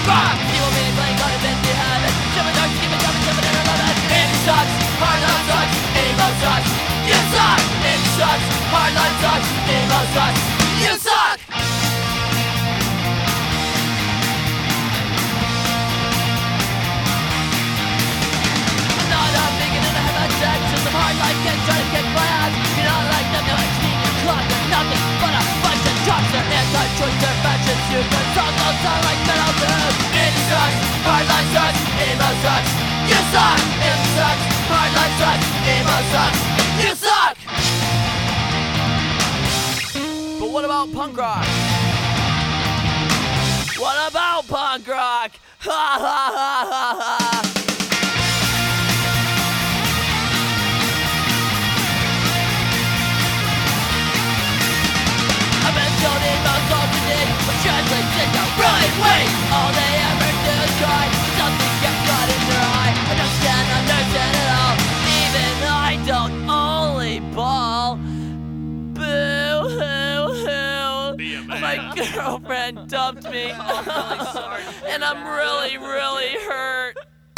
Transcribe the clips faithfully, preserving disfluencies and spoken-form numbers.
punk rock. People being playing God and you have it. Shiver dark, keep it coming, shiver never love it. It sucks, hard life sucks, emo sucks. You suck. It sucks, hard life sucks, emo sucks. You suck. I'm not a vegan and I have a check. Just some hard life kids trying to kick my ass. You're not like them, they're like steam your clock. They're nothing but a bunch of jocks. They're anti-choice, they're fashion stupid. Songs all sound like metal dudes. It sucks, hard life sucks, emo sucks. You suck. It sucks, hard life sucks, emo sucks. You suck. But what about punk rock? What about punk rock? Ha ha ha ha ha. I've been told emo songs today, but translates in the right way. All they ever do is cry, something gets caught in their eye. I don't stand understand at all, even I don't only bawl. Boo hoo hoo. My girlfriend dumped me, and I'm really, really hurt.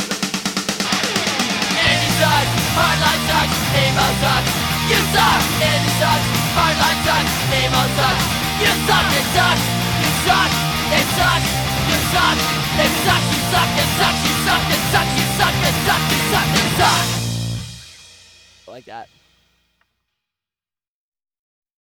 Andy sucks, hard life sucks, emo sucks. You suck, Andy sucks, hard life sucks, emo sucks. You suck, it sucks, you suck, it sucks, you suck, it sucks, you suck, it sucks, you suck, it sucks, you suck, it sucks, you suck, it sucks. Like that.